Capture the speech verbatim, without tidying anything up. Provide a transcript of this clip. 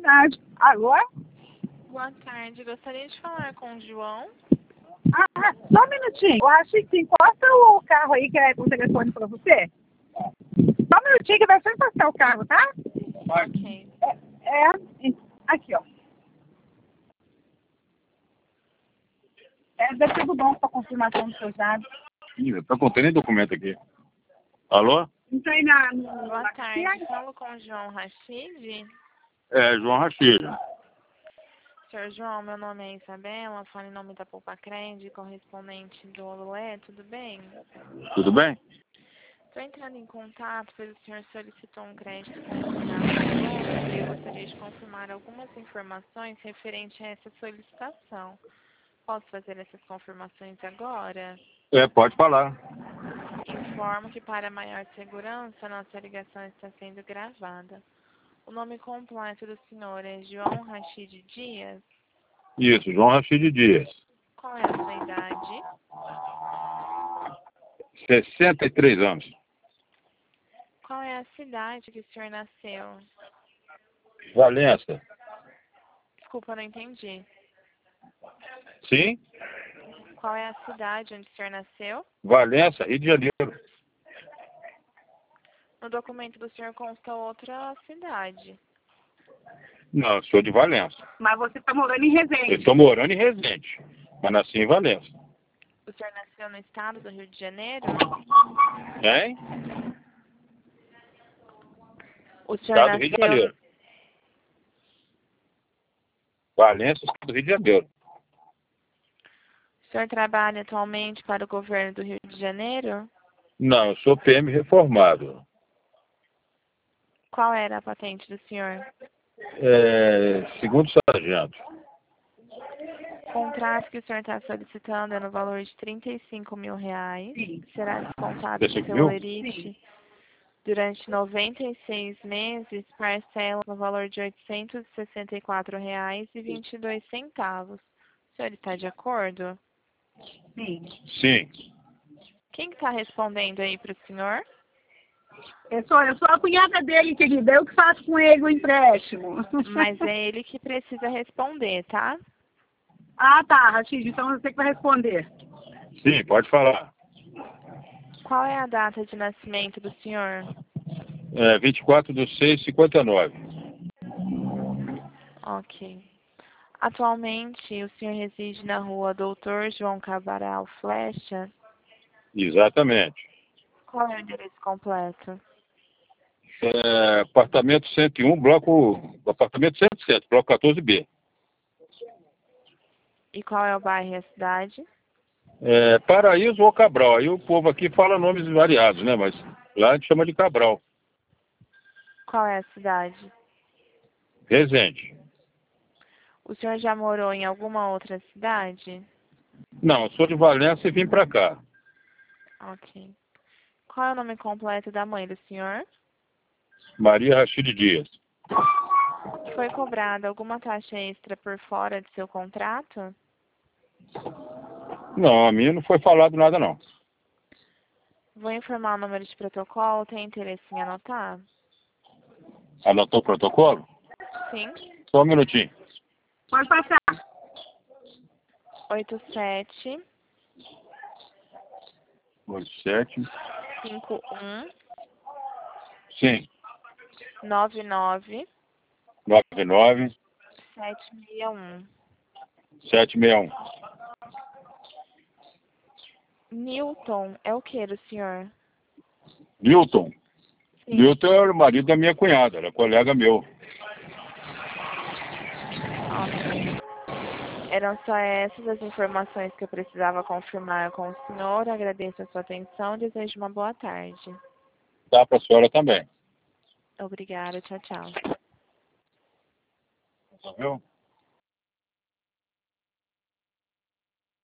tarde. Alô? Boa tarde, gostaria de falar com o João. Ah, só um minutinho. Eu acho que encosta o carro aí, que é o telefone para você. Só um minutinho que vai só encostar o carro, tá? Ok. É, é aqui, ó. É, deve ser bom para confirmação dos seus dados. Ih, tá contendo nem documento aqui. Alô? Não tem na... No, Boa na tarde, carteira? falo com o João Rachid. É, João Rachid. Senhor João, meu nome é Isabela, falo em nome da Poupa Cred, correspondente do Olué, tudo bem? Tudo bem? Estou entrando em contato, pois o senhor solicitou um crédito consignado conosco e eu gostaria de confirmar algumas informações referentes a essa solicitação. Posso fazer essas confirmações agora? É, pode falar. Informo que para maior segurança, nossa ligação está sendo gravada. O nome completo do senhor é João Rachid Dias? Isso, João Rachid Dias. Qual é a sua idade? sessenta e três anos. Qual é a cidade que o senhor nasceu? Valença. Desculpa, não entendi. Sim? Qual é a cidade onde o senhor nasceu? Valença, Rio de Janeiro. No documento do senhor consta outra cidade. Não, eu sou de Valença. Mas você está morando em Resende. Eu estou morando em Resende, mas nasci em Valença. O senhor nasceu no estado do Rio de Janeiro? Hein? O senhor Estado do Rio de nasceu... Janeiro. Valença, estado do Rio de Janeiro. O senhor trabalha atualmente para o governo do Rio de Janeiro? Não, eu sou P M reformado. Qual era a patente do senhor? É, segundo sargento. O contrato que o senhor está solicitando é no valor de trinta e cinco mil reais. Sim. Será descontado trinta e do cinco seu mil? olerite durante noventa e seis meses, parcela no valor de oitocentos e sessenta e quatro reais e vinte e dois centavos. O senhor está de acordo? Sim. Sim. Quem está respondendo aí para o senhor? Eu sou, eu sou a cunhada dele, querida. Eu que faço com ele o empréstimo. Mas é ele que precisa responder, tá? Ah, tá, Rachid. Então você que vai responder. Sim, pode falar. Qual é a data de nascimento do senhor? É, vinte e quatro de seis de cinquenta e nove. Ok. Atualmente, o senhor reside na rua Doutor João Cabral Flecha? Exatamente. Qual é o endereço completo? É, apartamento cento e um, bloco... Apartamento cento e sete, bloco quatorze B. E qual é o bairro e a cidade? É, Paraíso ou Cabral. Aí o povo aqui fala nomes variados, né? Mas lá a gente chama de Cabral. Qual é a cidade? Resende. O senhor já morou em alguma outra cidade? Não, eu sou de Valença e vim pra cá. Ok. Qual é o nome completo da mãe do senhor? Maria Rachid Dias. Foi cobrada alguma taxa extra por fora de seu contrato? Não, a minha não foi falado nada, não. Vou informar o número de protocolo. Tem interesse em anotar? Anotou o protocolo? Sim. Só um minutinho. Pode passar. oito sete oito sete. cinco um Sim. nove nove nove nove. sete seis um. sete seis um. Newton é o que do senhor? Newton. Sim. Newton é o marido da minha cunhada, era colega meu. Ok. Eram só essas as informações que eu precisava confirmar com o senhor. Agradeço a sua atenção e desejo uma boa tarde. Tá pra senhora também. Obrigada. Tchau, tchau. Tá, viu?